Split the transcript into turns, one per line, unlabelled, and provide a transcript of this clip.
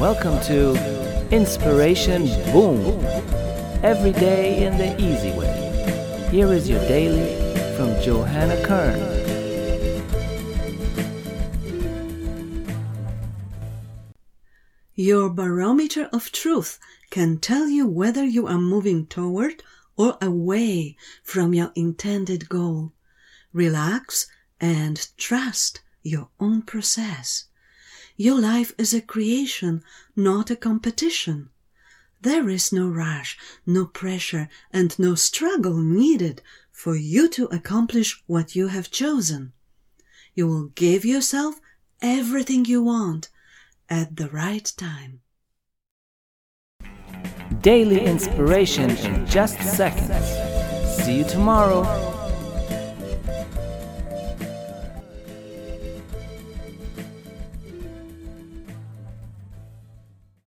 Welcome to Inspiration Boom. Every day in the easy way. Here is your daily from Johanna Kern.
Your barometer of truth can tell you whether you are moving toward or away from your intended goal. Relax and trust your own process. Your life is a creation, not a competition. There is no rush, no pressure, and no struggle needed for you to accomplish what you have chosen. You will give yourself everything you want at the right time.
Daily inspiration in just seconds. See you tomorrow.